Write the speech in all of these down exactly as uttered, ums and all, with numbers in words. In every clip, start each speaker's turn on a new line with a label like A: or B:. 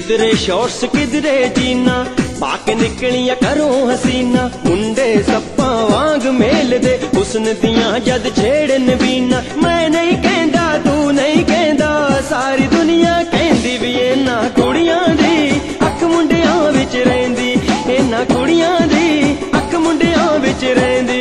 A: किधरे शॉर्ट्स किधरे जीना पाके निकलिया करो हसीना मुंडे सप्पा वांग मेल दे हुस्न दियां जद छेड़न बीना मैं नहीं कहंदा तू नहीं कहंदा सारी दुनिया कहंदी भी इन्हां कुड़ियां दी अख मुंडियां विच रहिंदी इन्हां कुड़ियां दी अख मुंडियां विच रहिंदी।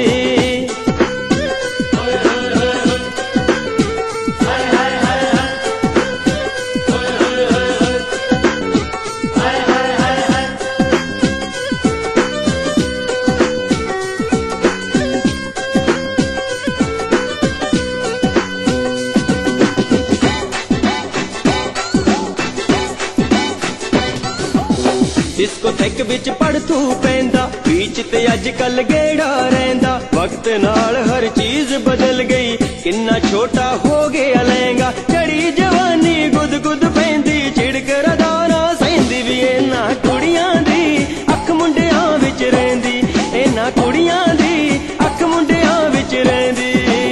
A: इसको थैक विच पढ़ तू पैंदा बीच ते अजकल गेड़ा रहिंदा वक्त नाल हर चीज बदल गई किन्ना छोटा हो गया लहंगा चढ़ी जवानी गुद गुद पैंदी छिड़क रदारा सहिंदी भी इन्हां कुड़ियां दी अख मुंडियां विच रहिंदी इन्हां कुड़ियां दी अख मुंडियां विच रहिंदी।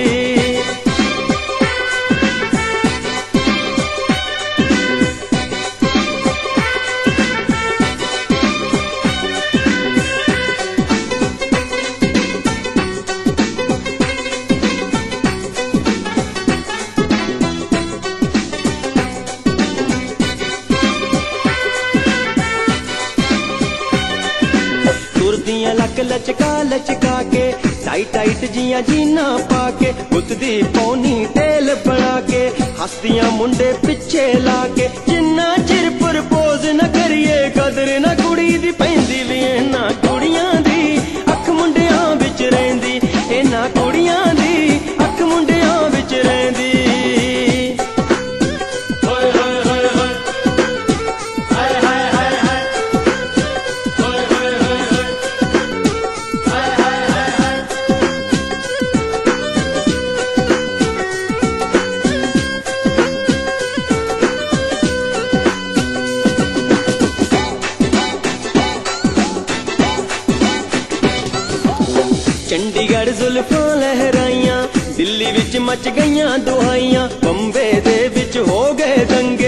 A: लक लचका लचका के टाइट टाइट जिया जीना पाके बुतदी पौनी तेल बना के हस्तियां मुंडे पिछे लाके जिन्ना चिर प्रपोज न करिए कदर न कुड़ी दी पैंदी भी इन्हां कुड़ियां दी अख मुंडियां विच रहिंदी इन्हां कुड़ियां दी अख मुंडियां विच रहिंदी। चंडीगढ़ जुल्फां लहराइयां दिल्ली विच मच गईयां दुहाइयां बंबे दे विच हो गए दंगे